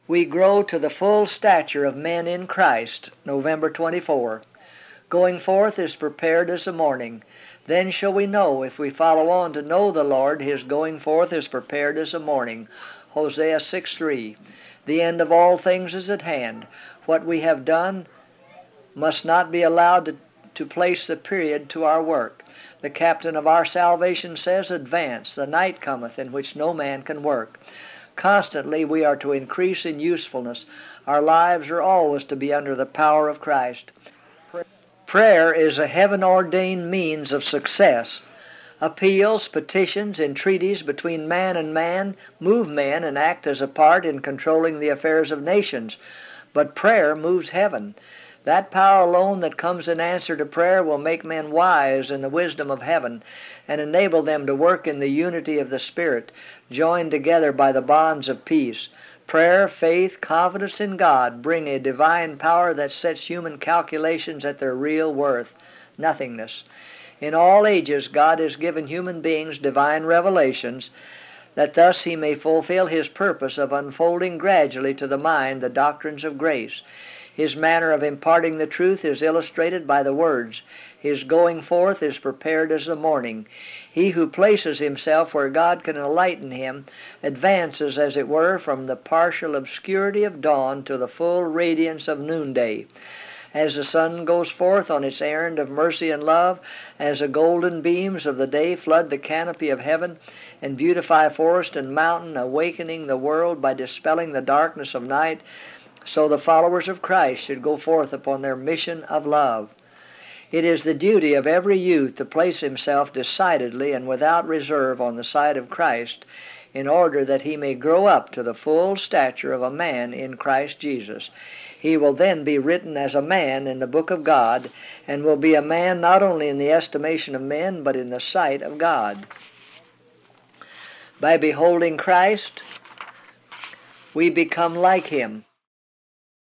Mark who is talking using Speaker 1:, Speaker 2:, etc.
Speaker 1: We grow to the full stature of men in Christ, November 24. Going forth is prepared as the morning. Then shall we know, if we follow on to know the Lord, His going forth is prepared as the morning. Hosea 6:3. The end of all things is at hand. What we have done must not be allowed to place the period to our work. The captain of our salvation says, "Advance, the night cometh in which no man can work." Constantly we are to increase in usefulness. Our lives are always to be under the power of Christ. Prayer is a heaven-ordained means of success. Appeals, petitions, entreaties between man and man move men and act as a part in controlling the affairs of nations. But prayer moves heaven. That power alone that comes in answer to prayer will make men wise in the wisdom of heaven and enable them to work in the unity of the Spirit, joined together by the bonds of peace. Prayer, faith, confidence in God bring a divine power that sets human calculations at their real worth, nothingness. In all ages God has given human beings divine revelations, that thus He may fulfill His purpose of unfolding gradually to the mind the doctrines of grace. His manner of imparting the truth is illustrated by the words, "His going forth is prepared as the morning." He who places himself where God can enlighten him advances, as it were, from the partial obscurity of dawn to the full radiance of noonday. As the sun goes forth on its errand of mercy and love, as the golden beams of the day flood the canopy of heaven and beautify forest and mountain, awakening the world by dispelling the darkness of night, so the followers of Christ should go forth upon their mission of love. It is the duty of every youth to place himself decidedly and without reserve on the side of Christ, in order that he may grow up to the full stature of a man in Christ Jesus. He will then be written as a man in the book of God, and will be a man not only in the estimation of men, but in the sight of God. By beholding Christ, we become like Him.